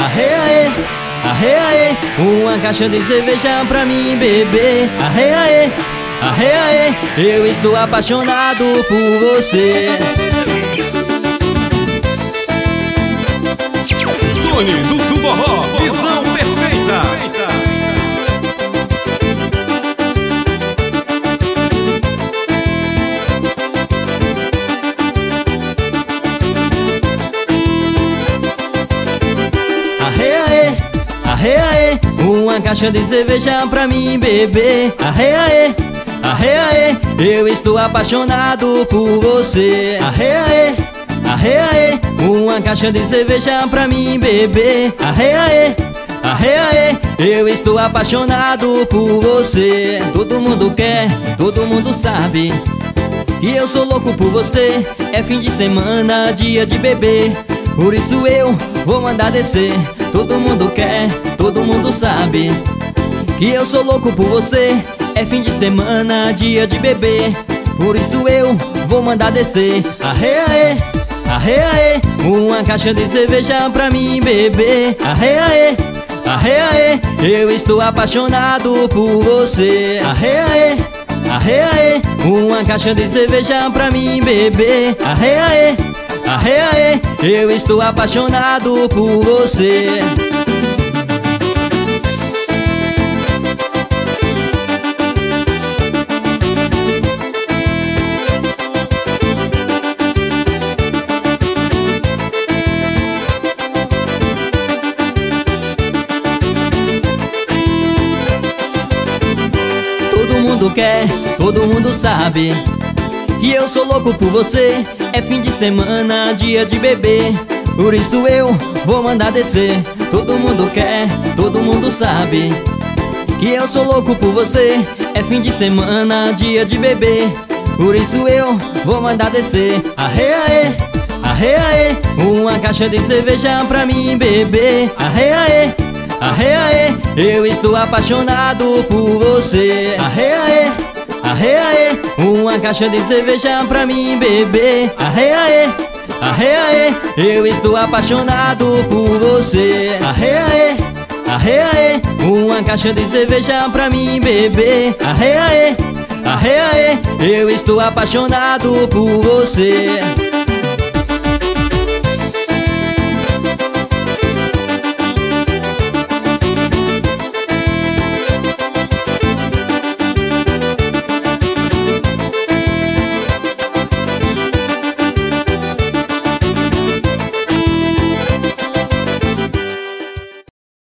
Arre, aê, arre, aê, uma caixa de cerveja pra mim beber. Arre, aê, arre, aê, eu estou apaixonado por você. Tony do Forró, visão perfeita. Arre, aê, arre, aê, uma caixa de cerveja pra mim beber. Arre, aê, arre, aê, eu estou apaixonado por você. Arre, aê, arre, aê, uma caixa de cerveja pra mim beber. Arre, aê, arre, aê, eu estou apaixonado por você. Todo mundo quer, todo mundo sabe que eu sou louco por você. É fim de semana, dia de beber, por isso eu vou mandar descer. Todo mundo quer, todo mundo sabe que eu sou louco por você. É fim de semana, dia de beber, por isso eu vou mandar descer. Arre, aê, arre, aê, uma caixa de cerveja pra mim beber. Arre, aê, arre, aê, eu estou apaixonado por você. Arre, aê, arre, aê, uma caixa de cerveja pra mim beber. Arre, aê, arre, aê, eu estou apaixonado por você. Todo mundo quer, todo mundo sabe que eu sou louco por você. É fim de semana, dia de beber, por isso eu vou mandar descer. Todo mundo quer, todo mundo sabe que eu sou louco por você. É fim de semana, dia de beber, por isso eu vou mandar descer. Arre, aê, arre, aê, uma caixa de cerveja pra mim beber. Arre, aê, arre, aê, eu estou apaixonado por você. Arre, aê, arre, aê, uma caixa de cerveja pra mim beber. Arre, aê, arre, aê, eu estou apaixonado por você. Arre, aê, arre, aê, uma caixa de cerveja pra mim beber. Arre, aê, arre, aê, eu estou apaixonado por você.